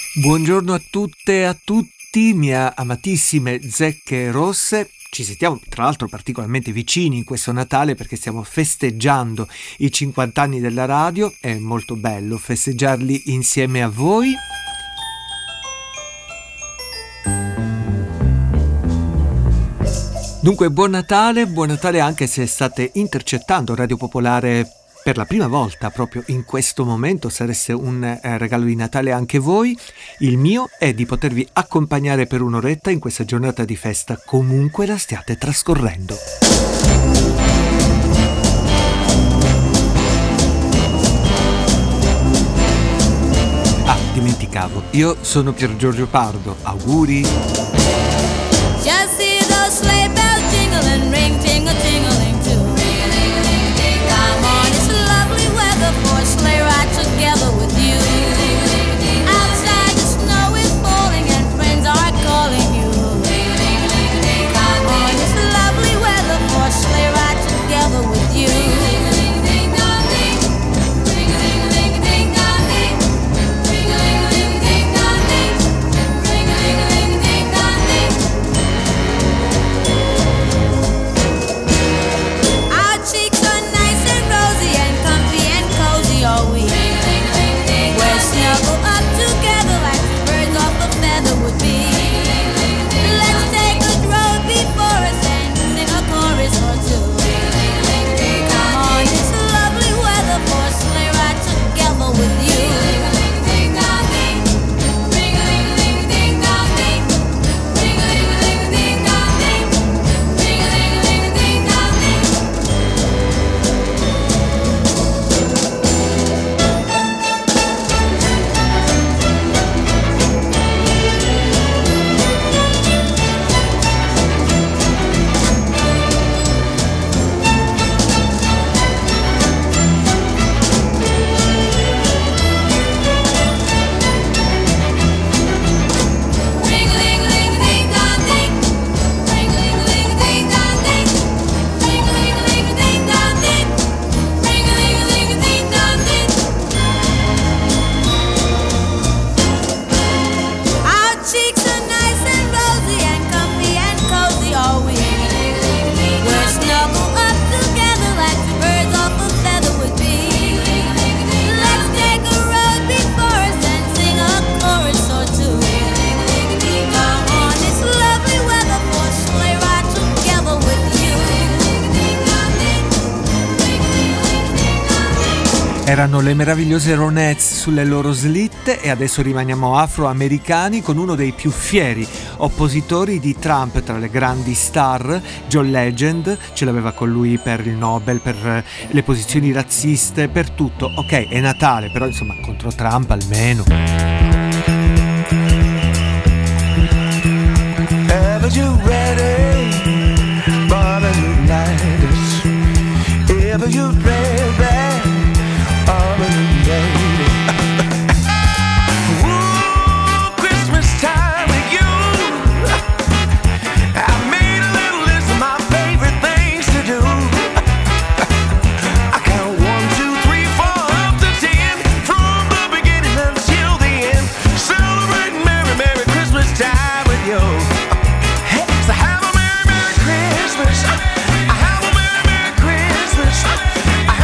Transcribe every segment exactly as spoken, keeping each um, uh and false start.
Buongiorno a tutte e a tutti, mie amatissime zecche rosse. Ci sentiamo tra l'altro particolarmente vicini in questo Natale perché stiamo festeggiando i cinquanta anni della radio. È molto bello festeggiarli insieme a voi. Dunque buon Natale, buon Natale anche se state intercettando Radio Popolare per la prima volta proprio in questo momento. Sareste un eh, regalo di Natale anche voi. Il mio è di potervi accompagnare per un'oretta in questa giornata di festa, comunque la stiate trascorrendo. Ah, dimenticavo, io sono Pier Giorgio Pardo, auguri! Just see those sleigh bells jingle and ring, tingle, tingling too. Come on, it's lovely weather for a sleigh ride together with you. Outside the snow is falling and friends are calling you. Come on, it's lovely weather for a sleigh ride together with you. Erano le meravigliose Ronettes sulle loro slitte e adesso rimaniamo afroamericani con uno dei più fieri oppositori di Trump tra le grandi star, John Legend. Ce l'aveva con lui per il Nobel, per le posizioni razziste, per tutto. Ok, è Natale, però insomma contro Trump almeno. Ever you ready? Barbara Unitas. Ever you ready? I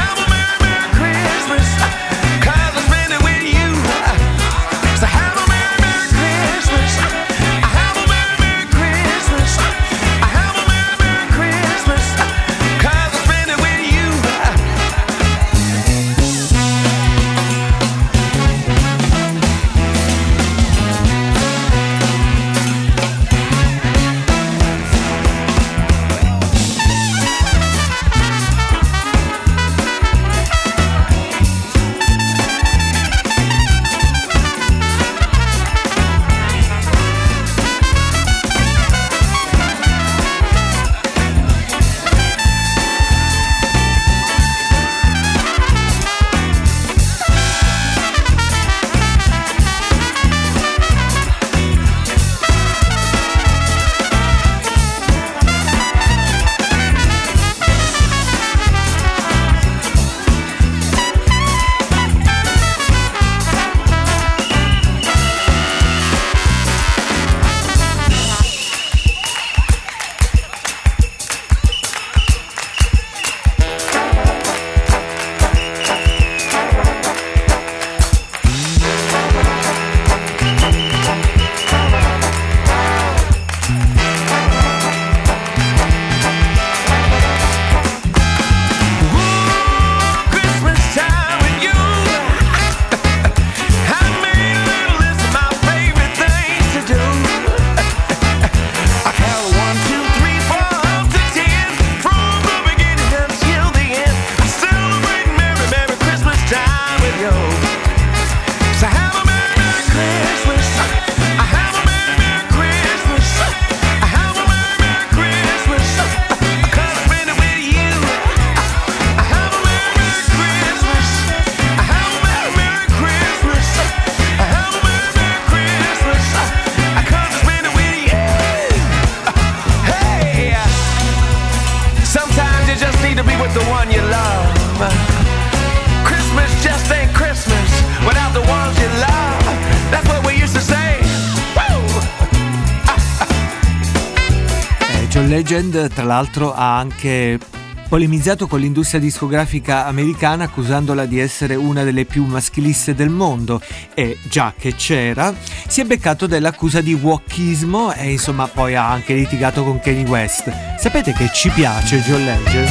Legend, tra l'altro, ha anche polemizzato con l'industria discografica americana accusandola di essere una delle più maschiliste del mondo e, già che c'era, si è beccato dell'accusa di wokeismo e insomma poi ha anche litigato con Kanye West. Sapete che ci piace John Legend?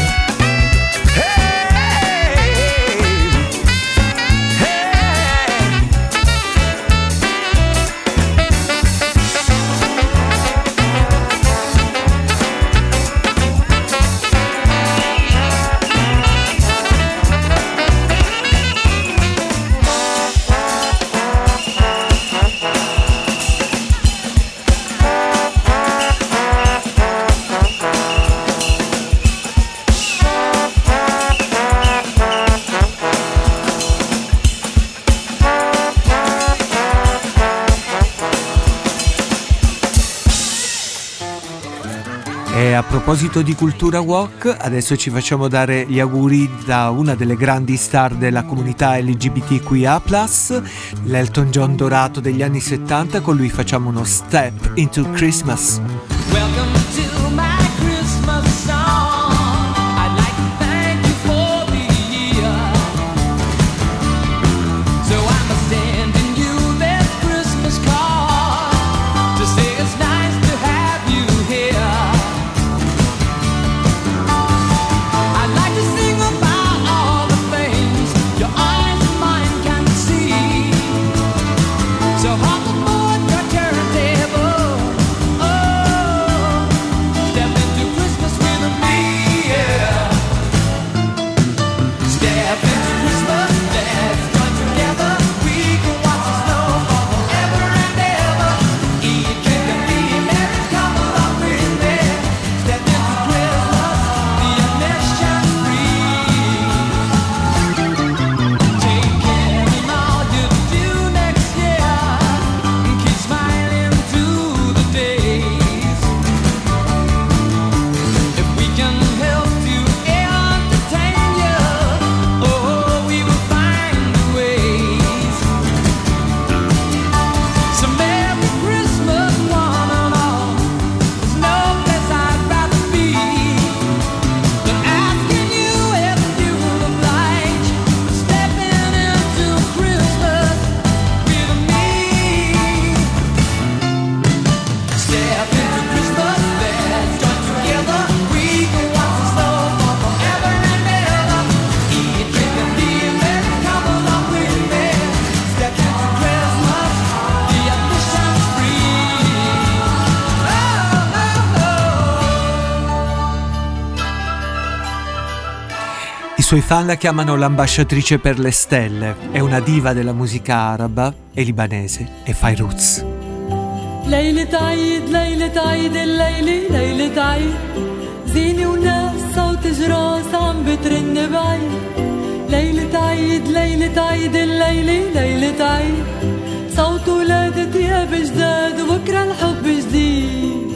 E a proposito di cultura woke, adesso ci facciamo dare gli auguri da una delle grandi star della comunità L G B T Q I A plus, l'Elton John dorato degli anni settanta. Con lui facciamo uno Step into Christmas. Welcome to my Christmas song. I'd like to thank you for the year. So I'm sending you this Christmas card to say it's nice to have you here. I'd like to sing about all the things your eyes and mine can see. So hop aboard your turntable. Oh, step into Christmas with me, yeah. Step into Christmas, let's join together. We can watch the snow fall forever and ever. Eat, drink, and be merry. Come along with me. Step into Christmas, the admission free. Take care of all you do next year. And keep smiling through the days. If we can help to entertain you, oh, we will find ways. So Merry Christmas, one and all. There's no place I'd rather be than asking you if you'd oblige stepping into Christmas with me. Step into Christmas, let's join together. We can watch the snow fall forever and ever. Eat, drink, and be merry. Come along with me. Step into Christmas, the admission's free. Oh, oh, oh. I suoi fan la chiamano l'ambasciatrice per le stelle. È una diva della musica araba e libanese e fa i roots. ليلة عيد ليلة عيد الليلة ليلة عيد زينة وناس صوت جراس عم بترن بعيد ليلة عيد ليلة عيد الليلة ليلة عيد صوت ولادة ثياب جداد وبكرة الحب جديد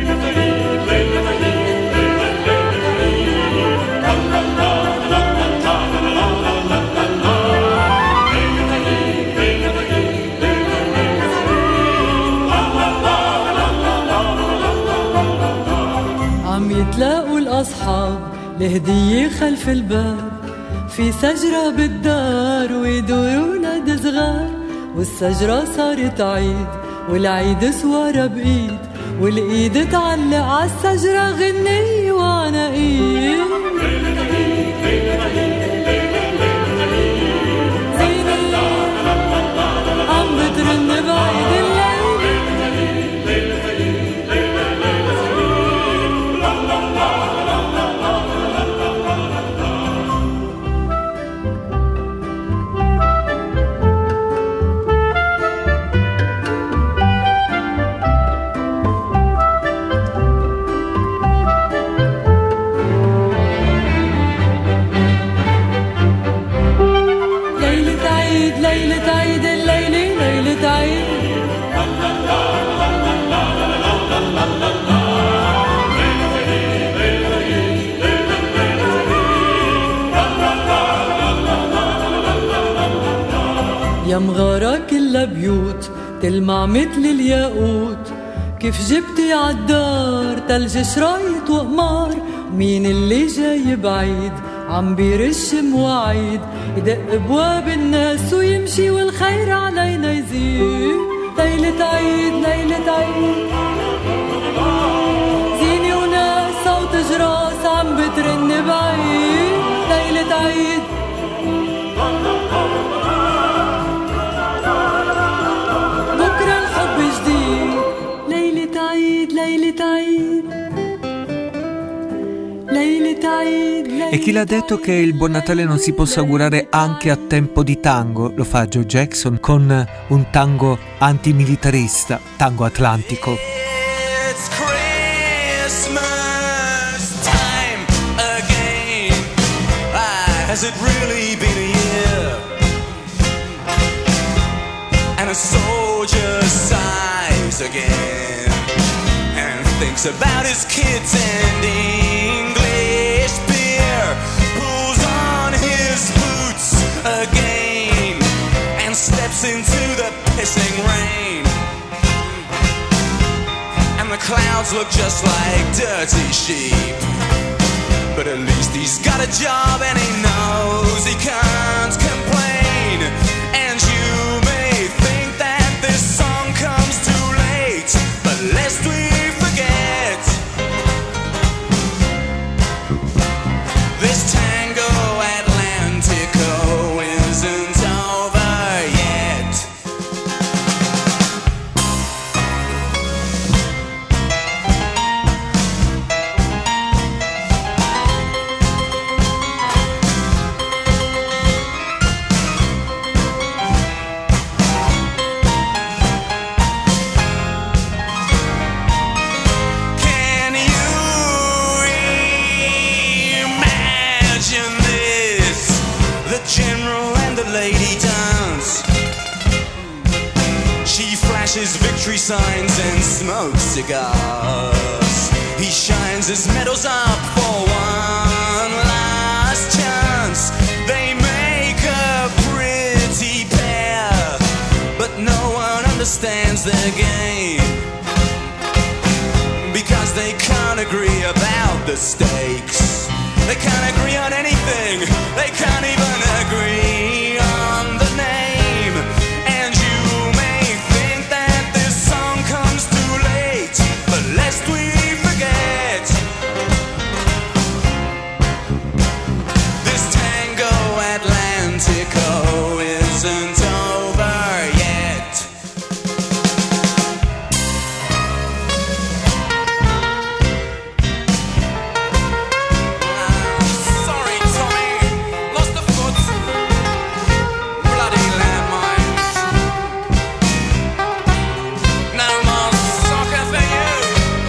عم يتلاقوا الأصحاب لهدية خلف الباب في سجرة بالدار ويدوروا نادي صغار والسجرة صارت عيد والعيد سوارة بإيد والإيد تعلق عالسجرة غنية وعناقيد زينة عم بترن بعيد الليل ليلة عيد ليلة عيد الليلة ليلة عيد يا مغارة كلها بيوت تلمع مثل الياقوت كيف جبتي عالدار تلج شرايط وقمار مين اللي جاي بعيد عم بيرش مواعيد يدق بواب الناس ويمشي والخير علينا يزيد ليلة عيد ليلة عيد زيني وناس صوت جراس عم بترن بعيد ليلة عيد بكرة الحب جديد ليلة عيد ليلة عيد ليلة عيد ليلة. E chi l'ha detto che il Buon Natale non si possa augurare anche a tempo di tango? Lo fa Joe Jackson con un tango antimilitarista, Tango Atlantico. It's Christmas time again. Ah, has it really been a year? And a soldier sighs again and thinks about his kids and English beer. Pulls on his boots again and steps into the pissing rain. And the clouds look just like dirty sheep, but at least he's got a job and he knows he can't complain. And you may think that this song comes too late, but lest we forget, this tango Atlantico isn't over yet. Can you imagine this? The general and the lady dance. She flashes victory signs and smokes cigars. He shines his medals up for one last chance. They make a pretty pair, but no one understands their game, because they can't agree about the stakes. They can't agree on anything. They can't even agree on the name. And you may think that this song comes too late, but lest we forget, this tango Atlantico isn't over yet. Sorry, Tommy, lost the foot. Bloody landmines. No more soccer for you.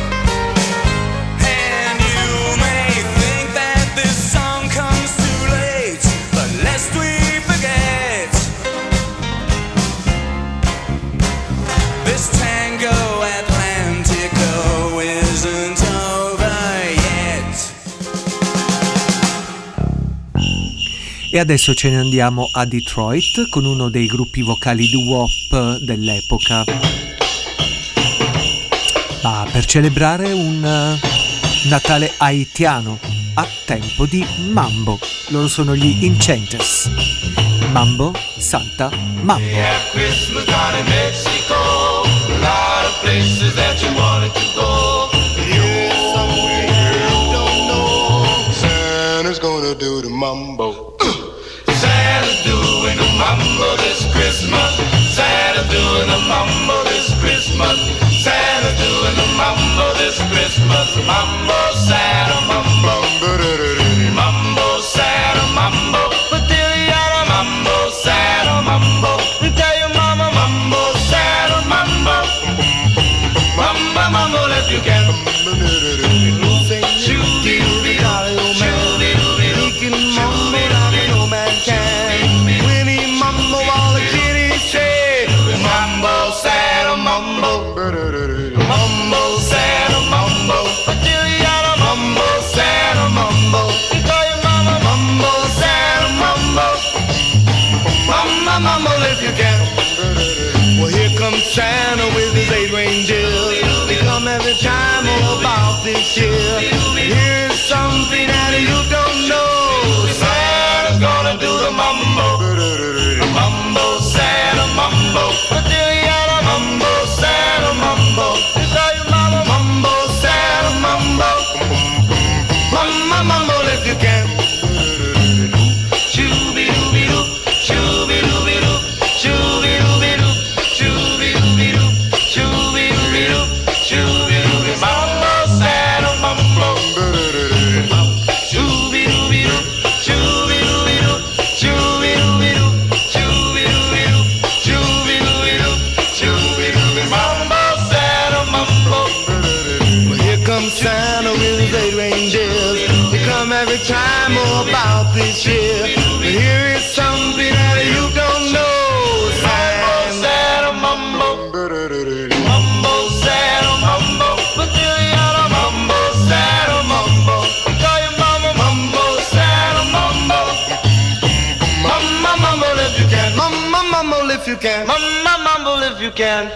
And you may think that this song comes too late, but lest we forget, this tango Atlantico isn't over yet. E adesso ce ne andiamo a Detroit con uno dei gruppi vocali doo-wop dell'epoca. Ma per celebrare un eh, Natale haitiano a tempo di mambo. Loro sono gli Enchanters. Mambo, Santa, Mambo. Have Christmas down in Mexico. A lot of places that you wanted to go. You're somewhere you don't know. Santa's gonna do the mambo. Santa's doing the mambo this Christmas. Santa's doing the mambo this Christmas. Santa's doing the mambo this Christmas. Mambo, Santa, mambo. Mambo, Santa, mambo. Patiliana, mambo, Santa, mambo. Tell your mama, mambo, Santa, mambo. Mambo, mambo, if you can. Shoo-dee-doo-dee, shoo-dee-doo-dee, he can mambo that no man can. When he mambo, all the kiddies say, mambo, Santa, mambo. Mambo, Santa, mambo. Patiliana, mambo, Santa, mambo. Tell your mama, mambo, Santa, mambo. Mamma, mambo, if you can. Well, here comes Santa with his eight reindeers. come every time about this year. Here's something that you don't know. Santa's gonna do the mumbo, the mumbo, Santa mumbo. But there you are, the mumbo, Santa mumbo. You tell your mama, mumbo, Santa mumbo. Mumbo, mumbo if you can. Chooby-dooby-doo, chooby-dooby-doo, chooby-dooby-doo, chooby-dooby-doo, chooby-dooby-doo, chooby-dooby, mumbo, Santa mumbo. Chooby-dooby-doo, chooby-dooby-doo, chooby-dooby-doo, chooby-dooby-doo, chooby-dooby-doo, chooby-dooby, mumbo, Santa mumbo. Well, here comes Santa with his eight reindeers. He come every time about this year. But here is something that you don't know. Mumbo, Santa mumbo, mumbo, Santa mumbo. But there you are, the mumbo, Santa mumbo. Call your mama, mumbo, Santa mumbo. Mumma mumble if you can. Mumma mumble if you can. Mumma mumble if you can.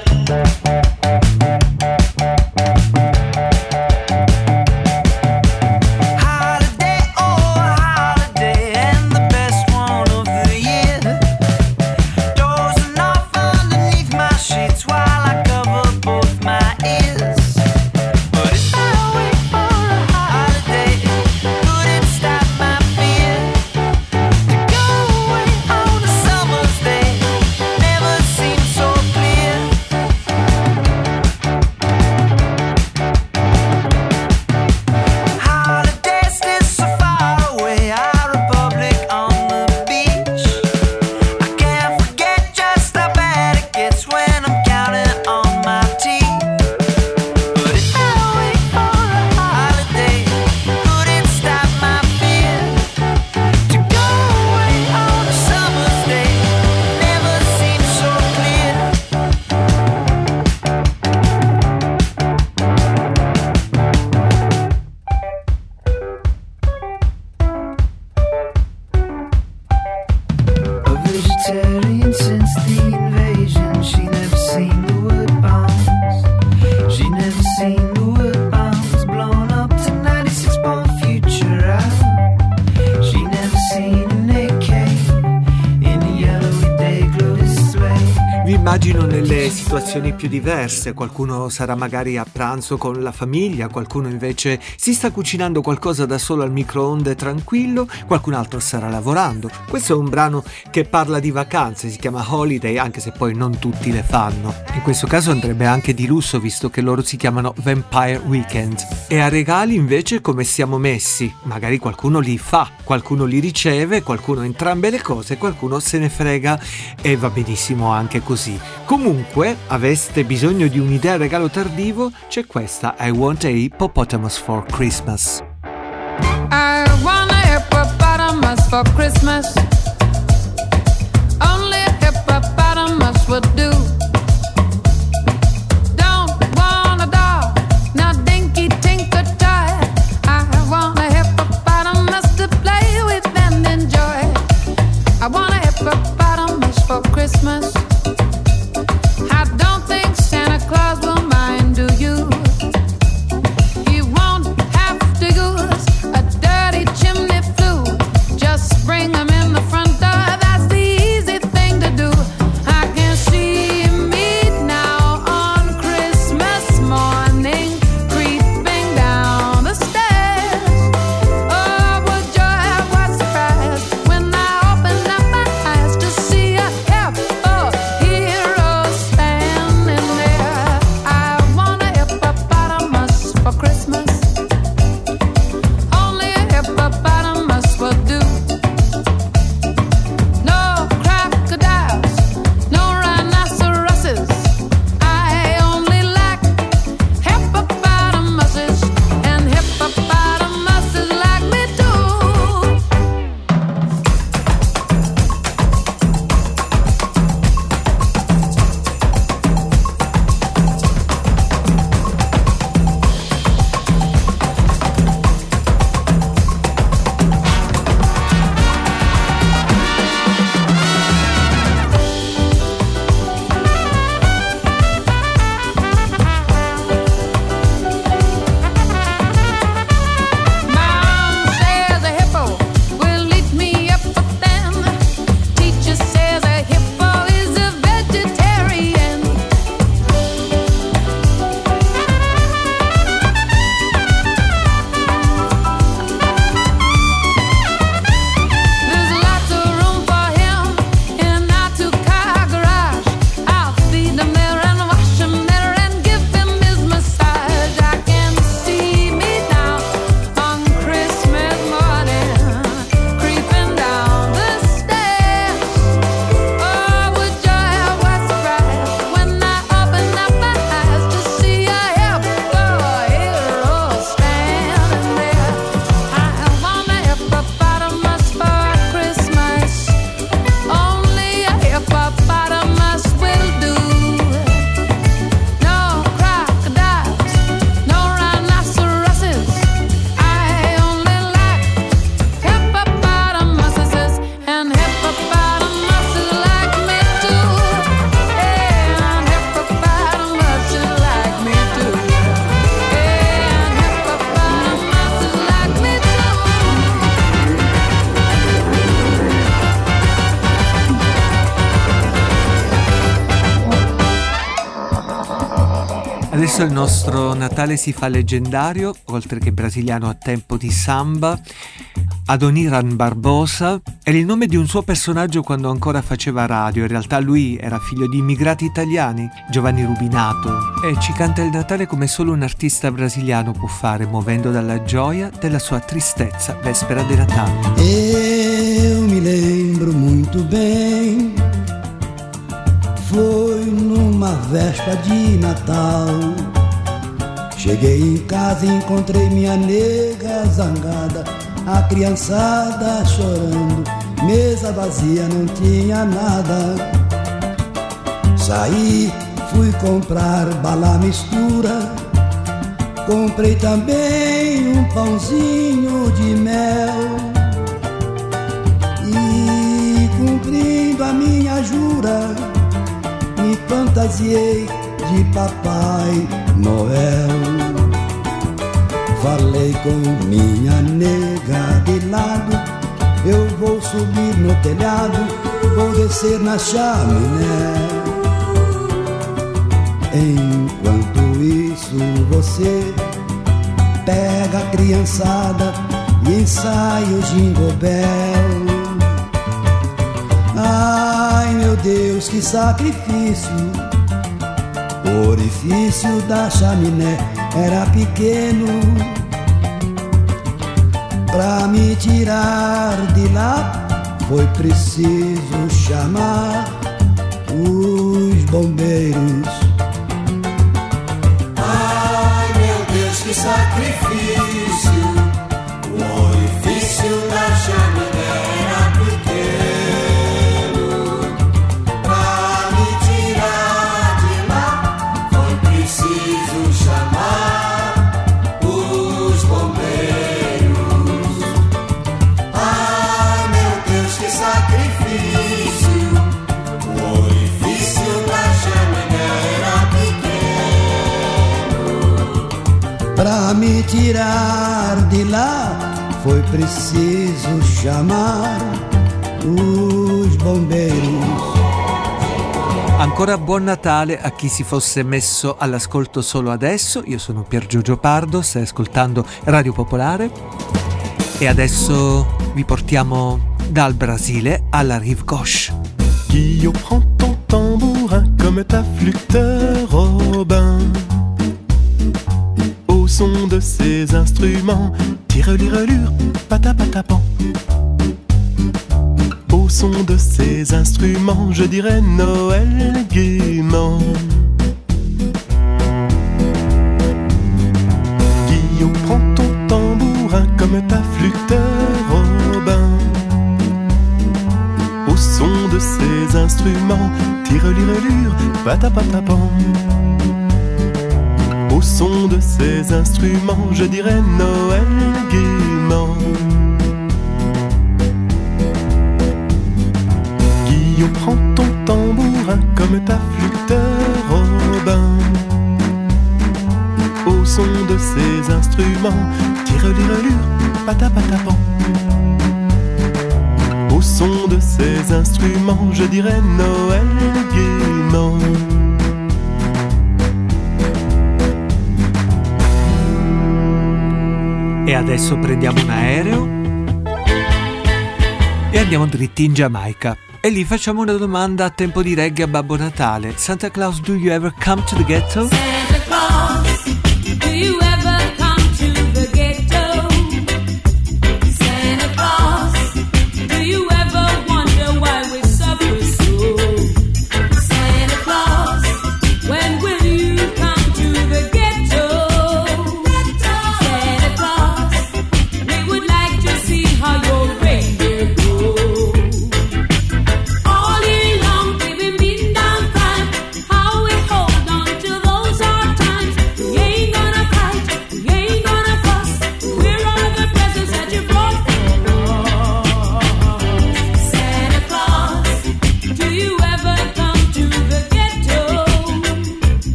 Immagino nelle situazioni più diverse, qualcuno sarà magari a pranzo con la famiglia, qualcuno invece si sta cucinando qualcosa da solo al microonde tranquillo, qualcun altro starà lavorando. Questo è un brano che parla di vacanze, si chiama Holiday, anche se poi non tutti le fanno. In questo caso andrebbe anche di lusso, visto che loro si chiamano Vampire Weekend. E a regali invece come siamo messi? Magari qualcuno li fa, qualcuno li riceve, qualcuno entrambe le cose, qualcuno se ne frega e va benissimo anche così. Comunque, aveste bisogno di un'idea regalo tardivo? C'è questa, I Want a Hippopotamus for Christmas. I want a hippopotamus for Christmas. Only a hippopotamus would do. Don't want a doll, no dinky tinker toy. I want a hippopotamus to play with and enjoy. I want a hippopotamus for Christmas. I don't think Santa Claus will mind, do you? He won't have to use a dirty chimney flue. Just bring him in the Adesso il nostro Natale si fa leggendario, oltre che brasiliano a tempo di samba. Adoniran Barbosa era il nome di un suo personaggio quando ancora faceva radio. In realtà lui era figlio di immigrati italiani, Giovanni Rubinato, e ci canta il Natale come solo un artista brasiliano può fare, muovendo dalla gioia della sua tristezza, véspera di Natale. Eu me lembro muito bem, foi numa véspera de Natal. Cheguei em casa e encontrei minha nega zangada, a criançada chorando, mesa vazia, não tinha nada. Saí, fui comprar bala mistura, comprei também um pãozinho de mel. E cumprindo a minha jura, me fantasiei de Papai Noel. Falei com minha nega de lado, eu vou subir no telhado, vou descer na chaminé. Enquanto isso você pega a criançada e ensaia o Jingle Bell. Ai meu Deus, que sacrifício! O orifício da chaminé era pequeno. Pra me tirar de lá foi preciso chamar os bombeiros. Ai meu Deus, que sacrifício! O orifício da chaminé era pequeno. Pra me tirar de lá foi preciso chamar os bombeiros. Ai meu Deus, que sacrifício! O orifício da chaminé era pequeno. Pra me tirar de lá foi preciso chamar os bombeiros. Ancora buon Natale a chi si fosse messo all'ascolto solo adesso. Io sono Pier Giorgio Pardo, stai ascoltando Radio Popolare e adesso vi portiamo dal Brasile alla Rive Gauche. Guillaume, prends ton tambourin comme ta flûte Robin. Au son de ses instruments, tire-lire-lure, patapatapan. Au son de ses instruments, je dirais Noël gaiement. Guillaume, prends ton tambourin comme ta flûte Robin. Au son de ses instruments, tire-lire-lure, patapatapan. Au son de ses instruments, je dirais Noël gaiement. Guillaume, prends ton tambourin comme ta flûte Robin. Au son de ses instruments, tire-lire-lure, patapatapan. Au son de ses instruments, je dirais Noël gaiement. E adesso prendiamo un aereo e andiamo dritti in Giamaica. E lì facciamo una domanda a tempo di reggae a Babbo Natale. Santa Claus, do you ever come to the ghetto? Santa Claus, do you ever come to the ghetto? Santa Claus, do you ever wonder why we suffer so? Santa Claus, when will you come to the ghetto? Santa Claus, we would like to see how your reindeer go. All year long we've been beaten down fine. How we hold on to those hard times. We ain't gonna fight.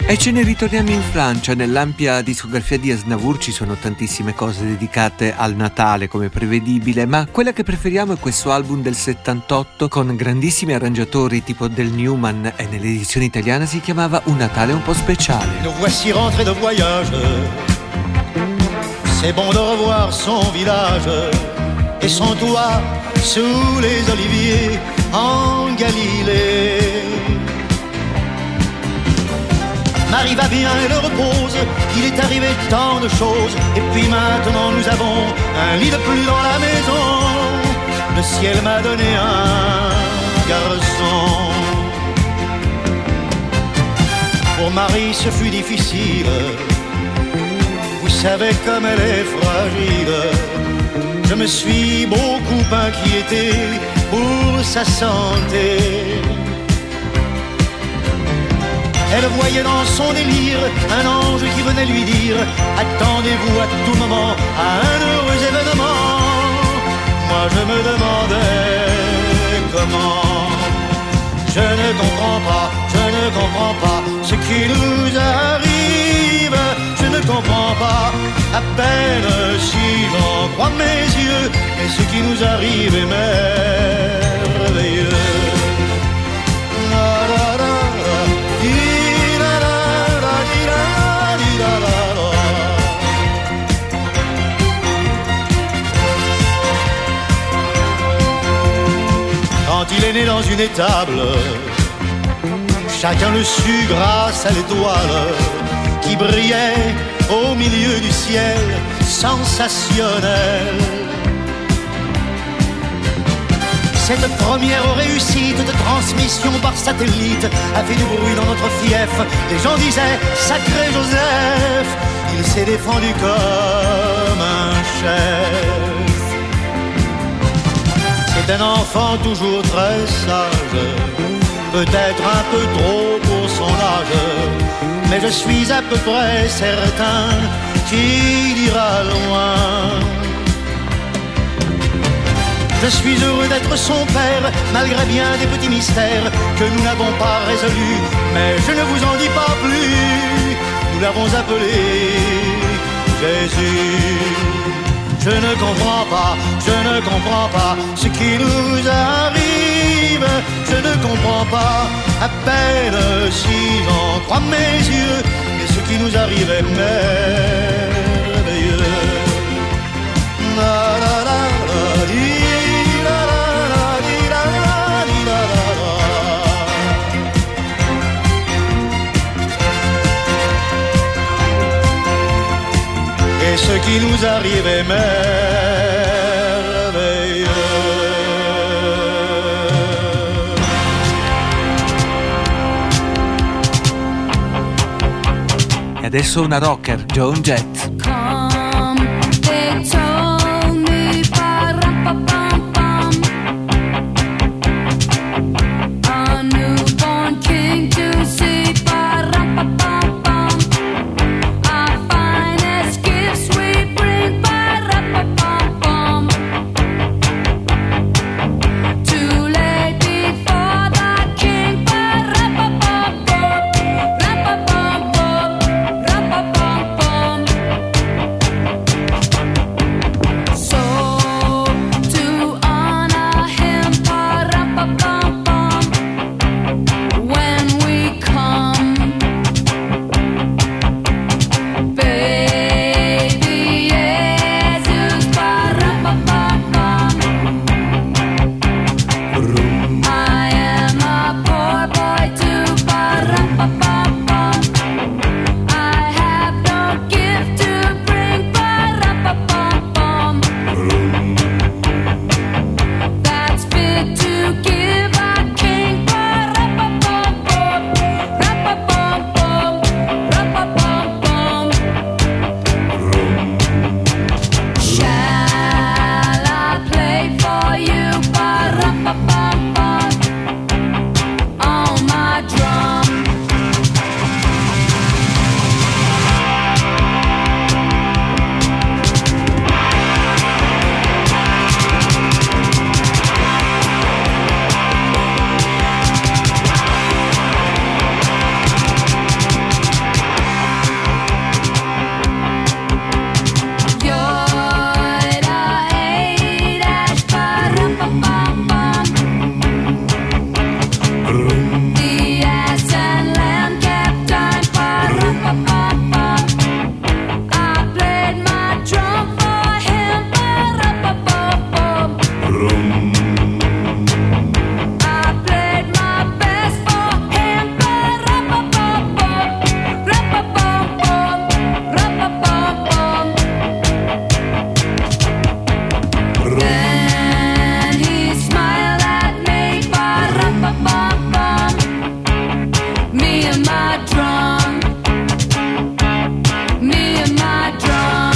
E ce ne ritorniamo in Francia. Nell'ampia discografia di Aznavour ci sono tantissime cose dedicate al Natale, come prevedibile, ma quella che preferiamo è questo album del settantotto con grandissimi arrangiatori tipo Del Newman, e nell'edizione italiana si chiamava Un Natale un po' speciale. Nous voici rentrés de voyage, c'est bon de revoir son village et son toit sous les oliviers en Galilée. Marie va bien, elle repose, il est arrivé tant de choses, et puis maintenant nous avons un lit de plus dans la maison. Le ciel m'a donné un garçon. Pour Marie ce fut difficile, vous savez comme elle est fragile. Je me suis beaucoup inquiété pour sa santé. Elle voyait dans son délire un ange qui venait lui dire: attendez-vous à tout moment à un heureux événement. Moi je me demandais comment. Je ne comprends pas, je ne comprends pas ce qui nous arrive. Je ne comprends pas, à peine si j'en crois mes yeux. Et ce qui nous arrive est merveilleux. La, la, la, la, di, la, la, la, di, la, di, la, la, la. Quand il est né dans une étable, chacun le sut grâce à l'étoile qui brillait au milieu du ciel sensationnel. Cette première réussite de transmission par satellite a fait du bruit dans notre fief. Les gens disaient: sacré Joseph, il s'est défendu comme un chef. C'est un enfant toujours très sage, peut-être un peu trop pour son âge, mais je suis à peu près certain qu'il ira loin. Je suis heureux d'être son père, malgré bien des petits mystères que nous n'avons pas résolus, mais je ne vous en dis pas plus. Nous l'avons appelé Jésus. Je ne comprends pas, je ne comprends pas ce qui nous arrive. Je ne comprends pas, à peine si j'en crois mes yeux. Mais ce qui nous arrive est merveilleux. La la la la, di, la la la, di, la la, di, la la la. Et ce qui nous arrive est merveilleux. E adesso una rocker, Joan Jett. Come, they told me, ba-rum-ba-bum-bum, a newborn king to see, ba-rum-ba-bum-bum, our finest gifts we bring, ba-rum-ba-bum-bum, to lay before the king, ba-rum-ba-bum-bum, rum-ba-bum-bum, rum-ba-bum-bum. my drum, me and my drum.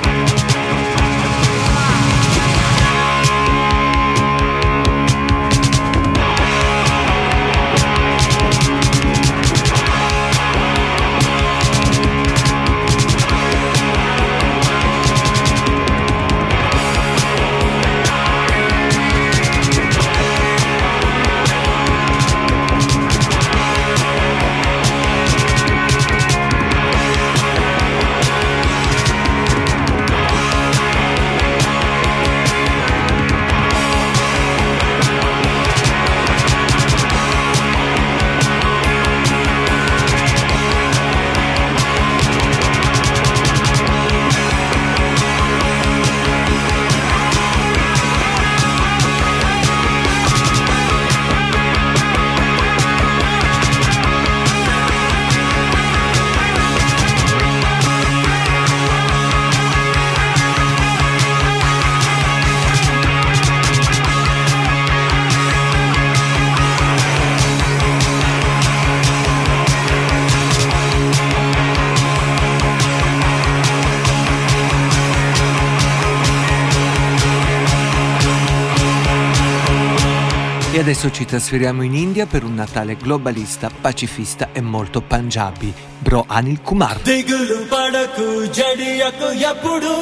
E adesso ci trasferiamo in India per un Natale globalista, pacifista e molto Punjabi. Bro Anil Kumar. దిగులు పడకు జడియకు ఎప్పుడు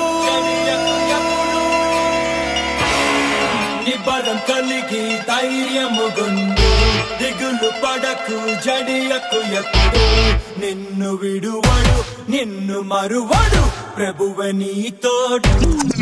నిబరం కలిగి ధైర్యము గొందు దిగులు పడకు జడియకు ఎప్పుడు నిన్ను విడువడు నిన్ను మరువడు ప్రభువే నీ తోడు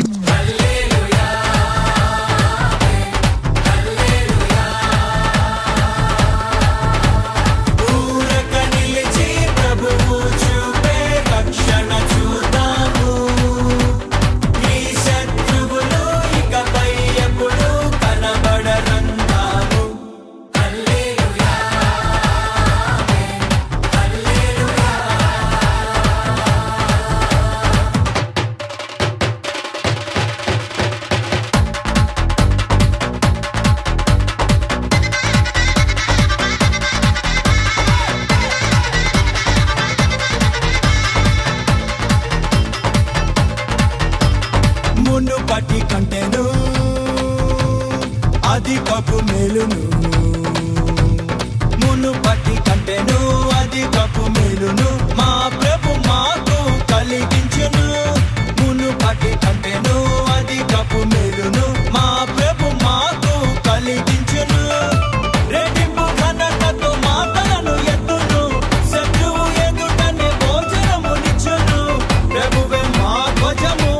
మునుపటి కంటెను అధికపు మేలును మునుపటి కంటెను అధికపు మేలును మా ప్రభు మాకు కలిగించును మునుపటి కంటెను అధికపు మేలును మా ప్రభు మాకు కలిగించును రెట్టింపు ఘనతతో మాటలను ఎత్తును శత్రువు ఎదుటనే భోజనమునిచ్చును ప్రభువే మా ధ్వజము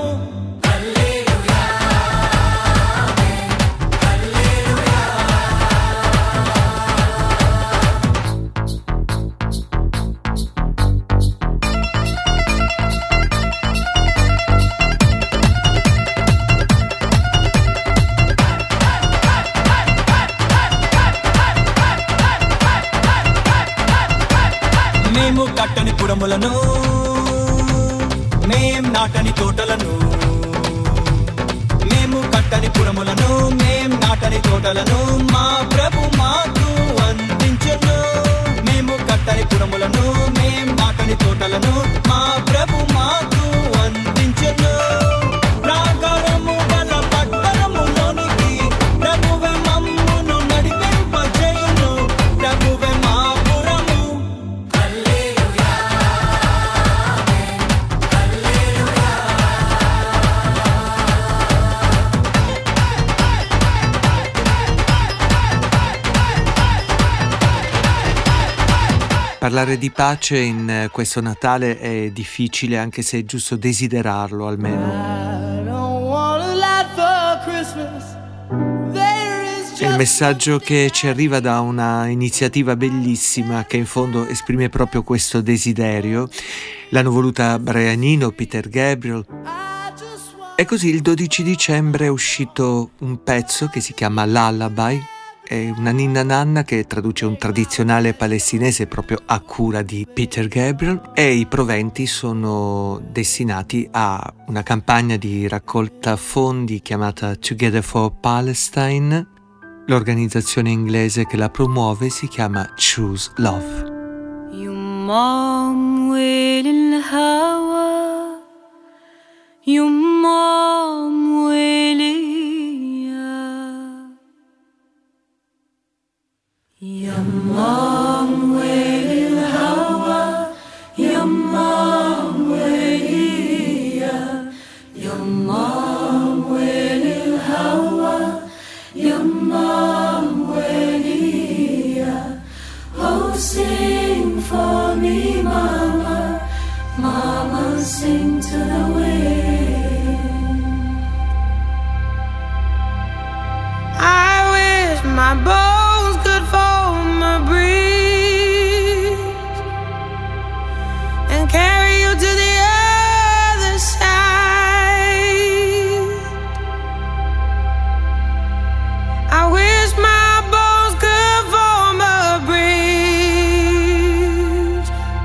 మేము కట్టని పురములను మేం నాటని తోటలను మేము కట్టని పురములను మేం నాటని తోటలను మా ప్రభు మాకు అందించును మేము కట్టని పురములను మేం నాటని తోటలను మా ప్రభు మాకు అందించును ప్రాకారము గల పట్టణములోనికి ప్రభువే మమ్మును నడిపింపజేయును ప్రభువే మా పురము Parlare di pace in questo Natale è difficile, anche se è giusto desiderarlo almeno. I don't want a lot for Christmas. There is È il just messaggio che ci arriva da una iniziativa bellissima che in fondo esprime proprio questo desiderio. L'hanno voluta Brian Eno, Peter Gabriel. I just want E così il dodici dicembre è uscito un pezzo che si chiama Lullaby. È una ninna nanna che traduce un tradizionale palestinese proprio a cura di Peter Gabriel, e i proventi sono destinati a una campagna di raccolta fondi chiamata Together for Palestine. L'organizzazione inglese che la promuove si chiama Choose Love. You يمام ويل الهوى يمام ويليا يمام ويل الهوى يمام ويليا يمام ويل الهوى يمام ويليا. Oh, sing for me, mama, mama, sing to the wind. I wish my bones could form a bridge and carry you to the other side. I wish my bones could form a bridge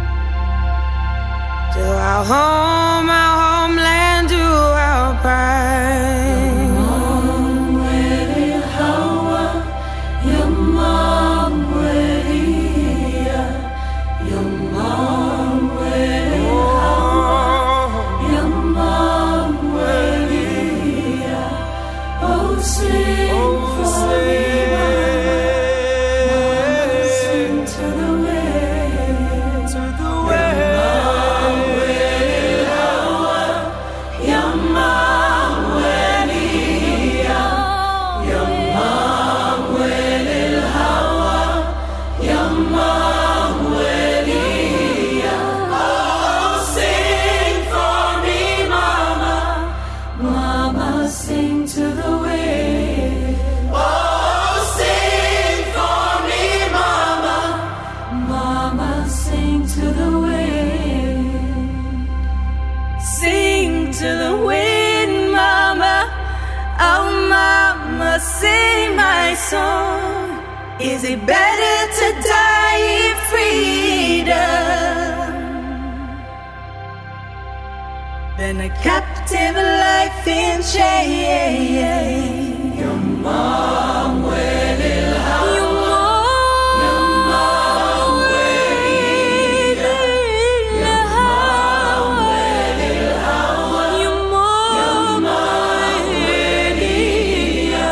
to our home, our homeland, to our pride. Sing my song. Is it better to die in freedom than a captive life in chains? Your mom will ilha. Your mom will ilha. Your mom will ilha.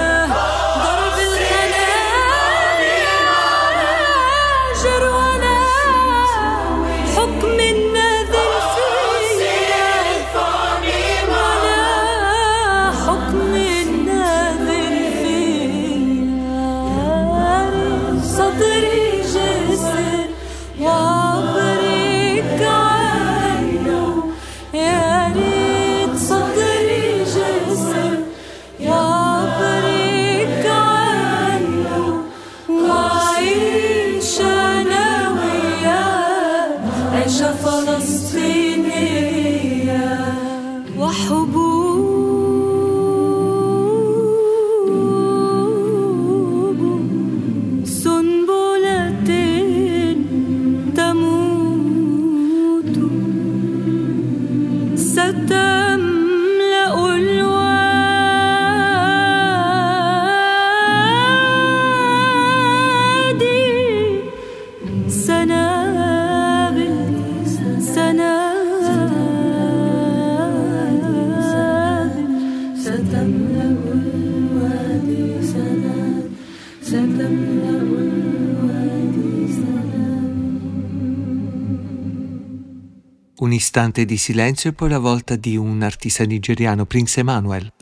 Un istante di silenzio e poi la volta di un artista nigeriano, Prince Emmanuel.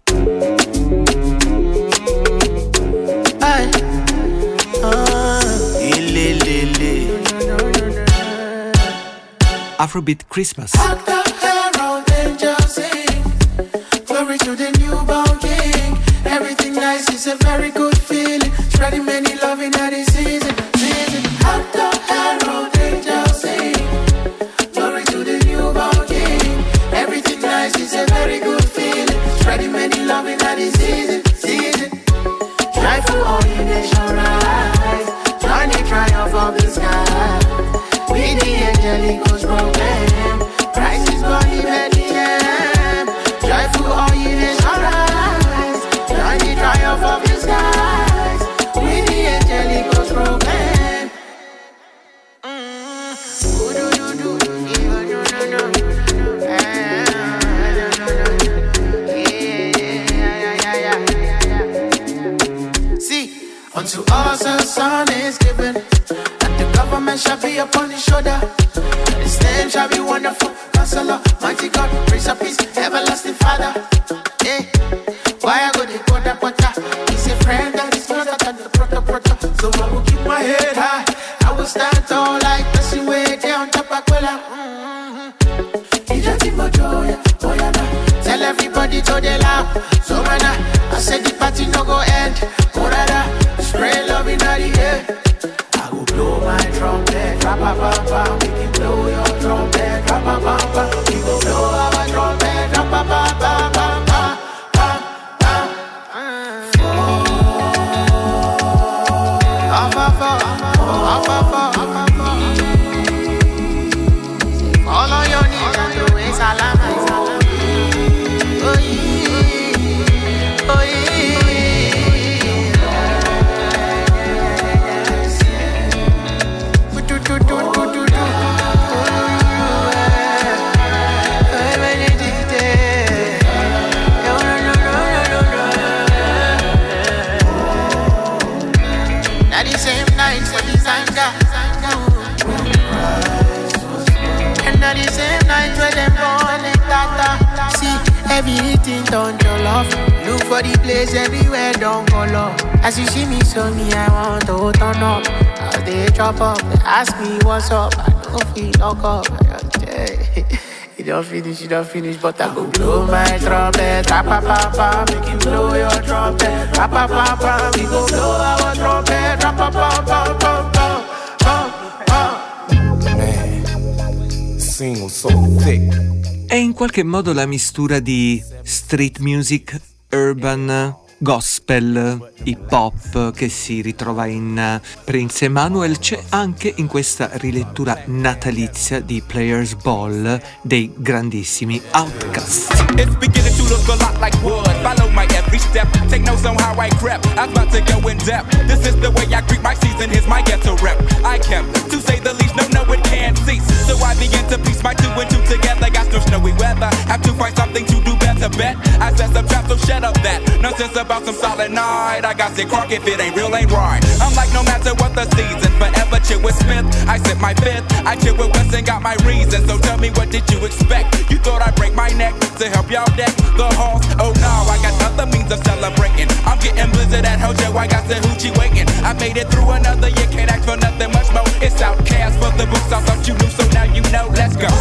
Afrobeat Christmas. Glory to the newborn king. Everything nice is a very good feeling. Spreading many love in the season. Season. Out the herald angels sing. Glory to the newborn king. Everything nice is a very good feeling. Spreading many love in the season. Season. Joyful all the nation rise. Join the triumph of the sky. With the angelic host proclaim. Christ is born in Bethlehem. Joyful all ye nations rise. Join the triumph of the skies. With the angelic host proclaim. Mm. his shoulder. His name shall be wonderful, Counselor, mighty God, Prince of Peace, everlasting Father. Hey, why I go to Pota Pota? He's a friend that is not than the Prota Prota. So I will keep my head high. I will stand tall like the way down on top of Cola. Tell everybody to the loud. So man, I said the party no go end. Morada, spray love in the air. I will blow my trumpet, rapa papa. We can blow your trumpet, rapa papa. We go blow our trumpet, rapa papa. Up, up, up, up, up, up, up. All on your knees and do it, salam, salam. Oh yeah, oh yeah. Do do do do do do. Now the same night for the Zanga. And now the same night where them born and tata. See, everything done to love. Look for the place everywhere, don't go low. As you see me, so me, I want to turn up. As they chop up, they ask me what's up. I don't feel lock up. You don't finish, you don't finish, but I go blow my trumpet. Rapa papa, make him blow your trumpet. Rapa papa, we go blow our trumpet. Rapa papa, papa, papa. Man, the scene was so thick. È in qualche modo la mistura di street music, urban, gospel, hip hop che si ritrova in Prince Emmanuel. C'è anche in questa rilettura natalizia di Players Ball dei grandissimi Outkast. It's beginning to look a lot like wood. Follow my every step. Take notes on how I crept. I'm about to go in depth. This is the way I greet my season. Here's my ghetto rep. I kept, to say the least, no, no, it can't cease. So I begin to piece my two and two together. Got no snowy weather. Have to find something to do better. Bet I said some trap, so shut up that nonsense about some solid night. I got sick crunk if it ain't real, ain't right. I'm like no matter what the season, forever chill with Smith. I sip my fifth. I chill with West and got my reasons. So tell me, what did you expect? You thought I'd break my neck to help y'all deck the halls? Oh no, I got other means of celebrating. I'm getting blizzard at Hojo, I got the hoochie waiting. I made it through another year, can't ask for nothing much more. It's Outkast for the books, I thought you knew, so now you know. Let's go.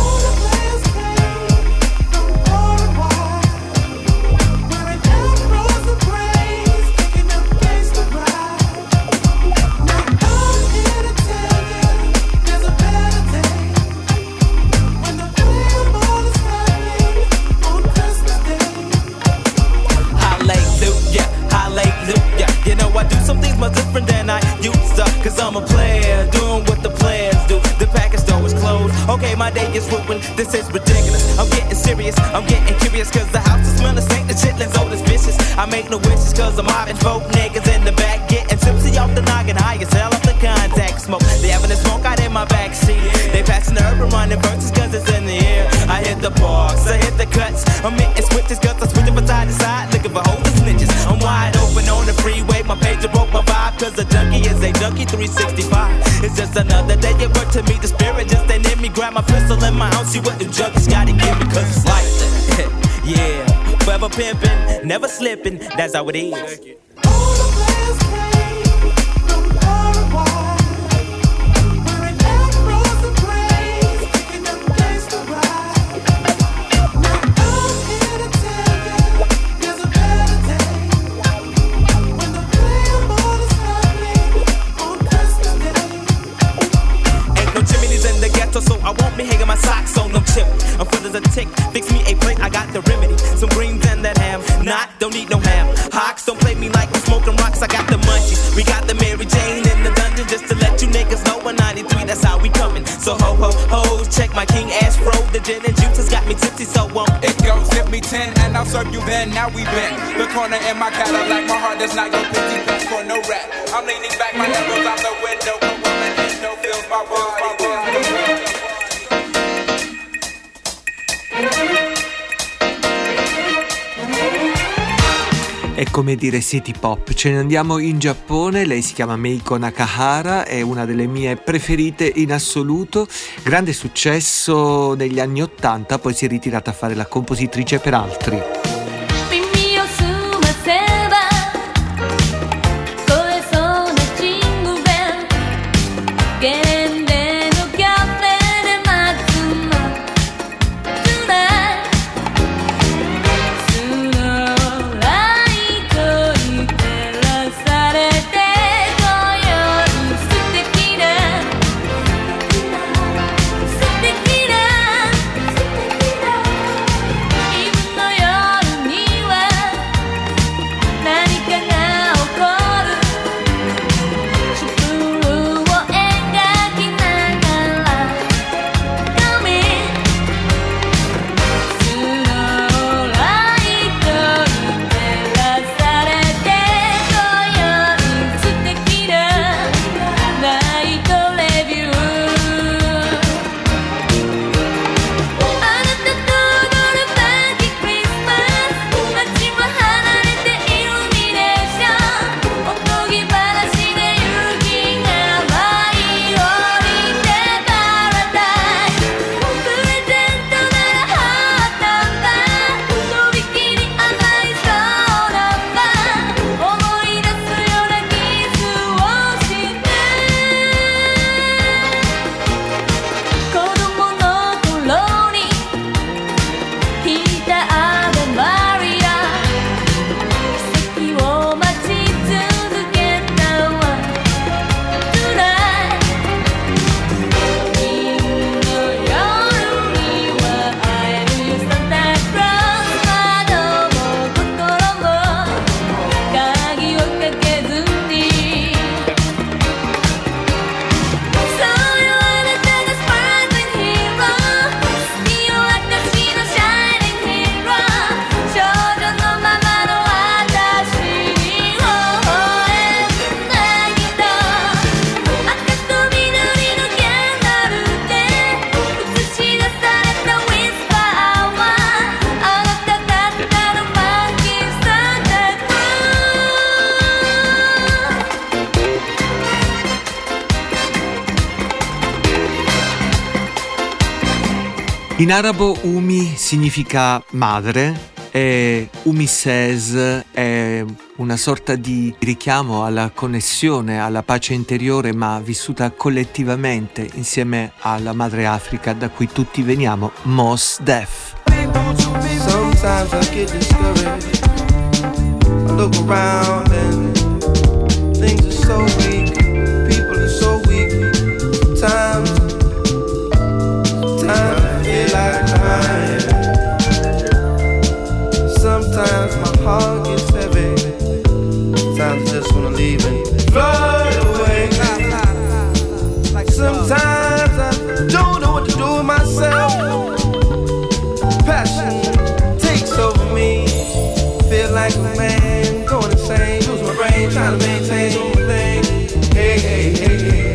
Much different than I used to, cause I'm a player, doing what the players do. The package store is closed, okay, my day is ruined. This is ridiculous, I'm getting serious, I'm getting curious, cause the house is smelling stank, the chitlins old as vicious. I make no wishes, cause I'm mobbing folk niggas in the back, getting tipsy off the noggin, high as hell off the contact smoke. They having a smoke out in my backseat, they passing the urban running verses, cause it's in the air. I hit the parks, I hit the cuts, I'm hitting switches, cause I'm switching from side to side, looking for hoes and snitches. I'm wide open on the freeway, my pager broke my vibe, cause a junkie is a junkie three sixty-five. It's just another day at work to me, the spirit just ain't in me. Grab my pistol in my ounce, see what the junkies gotta give me, cause it's like that. Yeah, forever pimping, never slipping, that's how it is. All the players came from far and wide. Wearing afros and braids, taking them days to ride. Now I'm here to tell you, there's a better day. When the player ball is happening on Christmas Day. Ain't no chimneys in the ghetto, so I won't be hanging my socks on them chip. I'm full as a tick, fix me a plate, I got the remedy. Some greens and that ham, not, don't need no ham. Hawks, don't play me like I'm smoking rocks, I got the munchies. We got the Mary Jane in the dungeon, just to let you niggas know we're ninety-three, that's how we coming. So ho ho ho, check my king ass fro, the gin and juice has got me tipsy, so um it goes, hit me ten and I'll serve you then. Now we been the corner in my Cadillac, my heart is not your fifty pence for no rap. I'm leaning back, my elbows out the window, but woman ain't no feels my body. È come dire city pop. Ce ne andiamo in Giappone, lei si chiama Meiko Nakahara, è una delle mie preferite in assoluto, grande successo negli anni ottanta, poi si è ritirata a fare la compositrice per altri. In arabo Umi significa madre e Umi Says è una sorta di richiamo alla connessione, alla pace interiore, ma vissuta collettivamente insieme alla madre Africa da cui tutti veniamo, Mos Def. Sometimes I get discouraged. I look around and things are so weak. People are so weak. Sometimes, sometimes I feel like crying. Sometimes my heart gets heavy. Sometimes I just wanna leave and float away. Sometimes I don't know what to do with myself. Passion takes over me. Feel like a man going insane. Lose my brain trying to maintain everything. Hey, hey, hey, hey.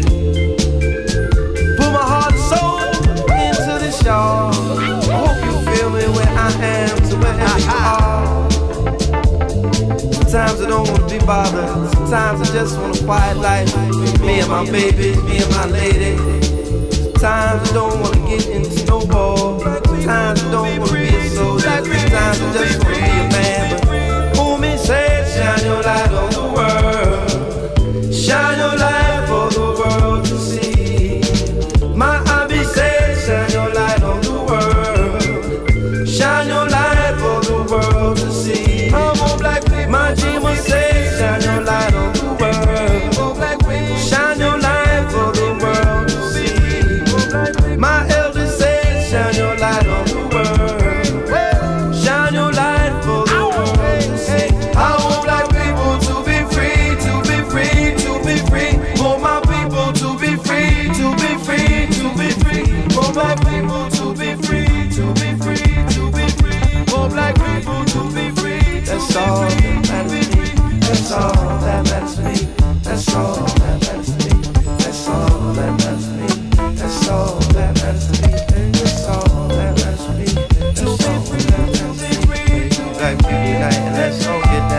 Put my heart and soul into this, y'all. I hope you feel me where I am, so wherever you are. Sometimes I don't wanna be bothered. Sometimes I just want a quiet life. Me and my baby, me and my lady. Sometimes I don't wanna get into snowball. Sometimes I don't wanna be a soldier. Sometimes I just wanna be a man. But Umi said, shine your light on the world. Shine your light for the world to see. My Abi said, shine your light on the world. Shine your light for the world to see. I'm on black people. My Jima said, shine your light on the world. Shine your light for the world to see. My elder said, shine your light on the world. Shine your light for the world to see. I want black people to be free, to be free, to be free. Want my people to be free, to be free, to be free. Want black people to be free, to be free, to be free. Want black people to be free. That's all that matters to me. That's all that matters to me. That's all that matters to me. That's all that matters to me. That's all that matters to me. That's all that matters to me. That's all that matters to me. Black people unite and let's all get down.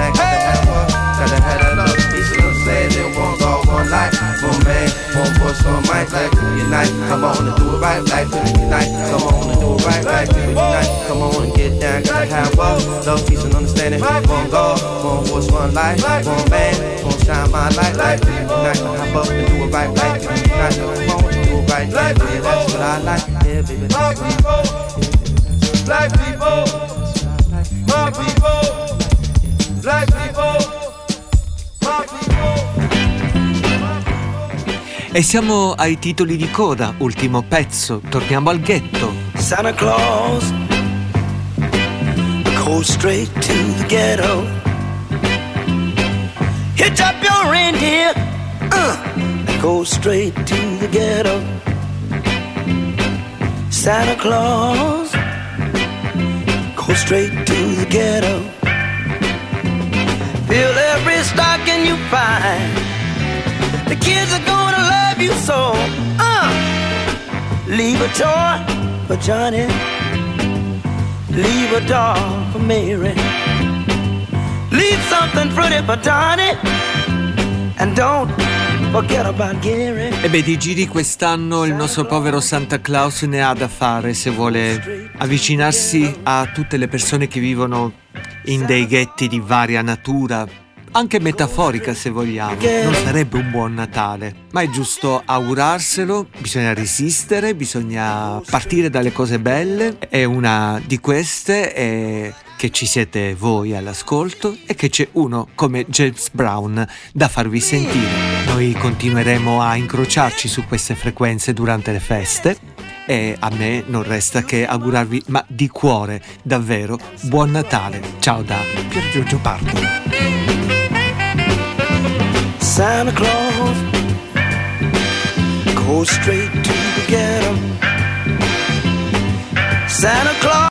unite, come on and do it right, right. People unite, come on and get down, gotta have love, love, peace and understanding. One God, one voice, one life, one man, one shine my light, light. People unite, hop up and do it right, right. People unite, come on and do it right, right. Yeah, that's what I like, yeah, baby, that's what I like. Black people, my people, black people. E siamo ai titoli di coda, ultimo pezzo, torniamo al ghetto. Santa Claus, go straight to the ghetto. Hitch up your reindeer, uh, go straight to the ghetto. Santa Claus, go straight to the ghetto. Fill every stocking you find. The kids are gonna love you so. Uh, leave a toy for Johnny. Leave a doll for Mary. Leave something pretty for Donnie. And don't forget about Gary. E beh, di giri quest'anno il nostro povero Santa Claus ne ha da fare se vuole avvicinarsi a tutte le persone che vivono in dei ghetti di varia natura, anche metaforica se vogliamo. Non sarebbe un buon Natale, ma è giusto augurarselo, bisogna resistere, bisogna partire dalle cose belle, e una di queste è che ci siete voi all'ascolto e che c'è uno come James Brown da farvi sentire. Noi continueremo a incrociarci su queste frequenze durante le feste e a me non resta che augurarvi, ma di cuore, davvero, buon Natale. Ciao da Pier Giorgio Pardo. Santa Claus, go straight to the ghetto. Santa Claus.